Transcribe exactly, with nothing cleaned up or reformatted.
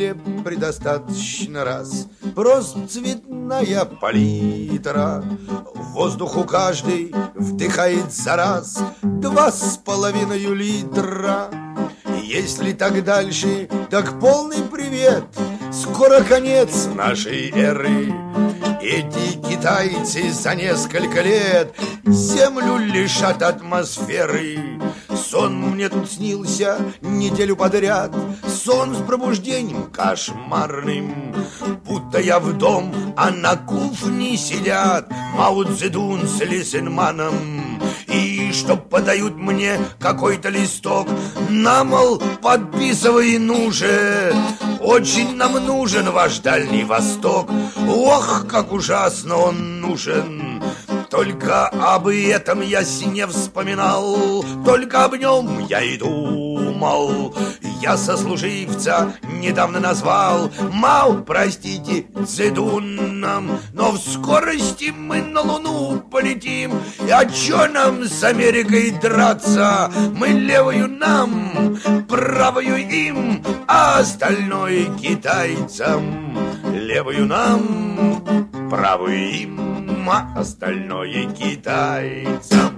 хлеб предостаточно раз. Просто цветная палитра. Воздуху каждый вдыхает за раз два с половиной литра. Если так дальше, так полный привет. Скоро конец нашей эры. Эти китайцы за несколько лет Землю лишат атмосферы. Сон мне тут снился неделю подряд. Сон с пробуждением кошмарным. Будто я в дом, а на кухне сидят Мао Цзэдун с Лисенманом. И чтоб подают мне какой-то листок, на, мол, подписывай, ну же. Очень нам нужен ваш Дальний Восток. Ох, как ужасно он нужен. Только об этом я не вспоминал, только об нем я и думал. Я сослуживца недавно назвал Мао, простите, Цзэдуном. Но в скорости мы на Луну полетим. И а чё нам с Америкой драться? Мы левую нам, правую им, а остальное китайцам. Левую нам, правую им, а остальное китайцам.